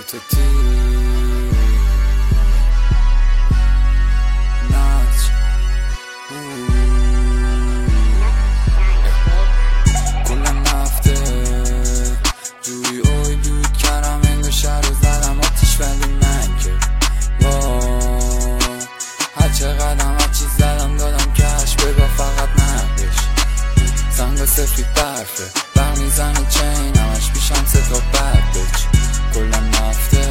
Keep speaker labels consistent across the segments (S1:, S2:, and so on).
S1: تو ناچ کلا نفته جوری اویلود کردم انگار شهر رو زدم آتیش ولی من که هر چقدر هر چیز زدم دادم کش بگاه فقط نقدش زنگ سفید برفه برق میزنه چین همش پیشم سه تا بد بچ کلا نفته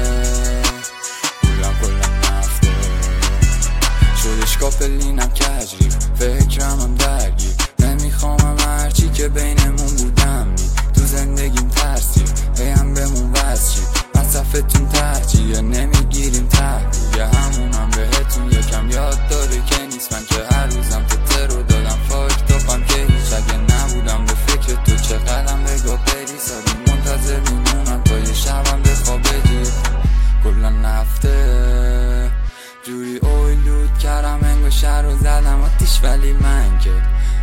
S1: کلا نفته شدش کافلینم کجریف فکرم هم درگیر نمیخوامم هرچی که بینمون بودم تو زندگیم ترسید هیم بمون وز چید مصرفتون ترجیه نمیگیریم تحلیه همونم بهتون یکم یاد داره که نیست من که هر روزم تو رو دادم فاک تاپم که هیچ اگه نبودم به فکر تو چه قدم بگاه بری سادی منتظر میمونم تا یه شبم به خواب بگیر کلا نفته جوری اویلود کردم انگار شهر رو زدم آتیش ولی من که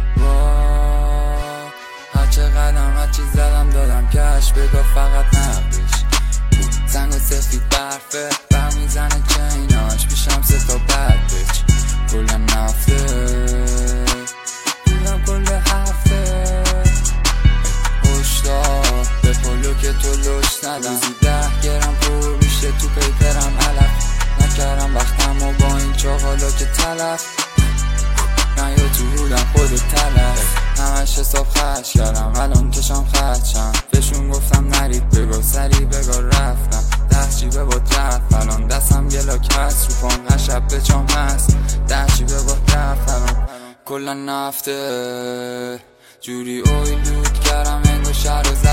S1: هر چه قدم هر چیز زدم دادم کش بگاه فقط نقدش زنگ سفید برفه برق میزنه چیناش پیشم سه تا بد بچ کلا نفته کل هفته هشدار به پلو که تو لشت ندم روزی 10 گرم پر میشه تو پیپرم علف نکردم وقتم و با این چاقالا که تلف نه یا تو رودم خودت تلف همش حساب خرج کردم الان کشم خرچم بهشون گفتم نرید بگاه سری بگاه رفتم 10 جیبه با رفت الان دستم گلاک هست رو پام هر شب به چام هست 10 جیبه با رفت الان کلا نفته جوری اویلود کردم انگار شهر رو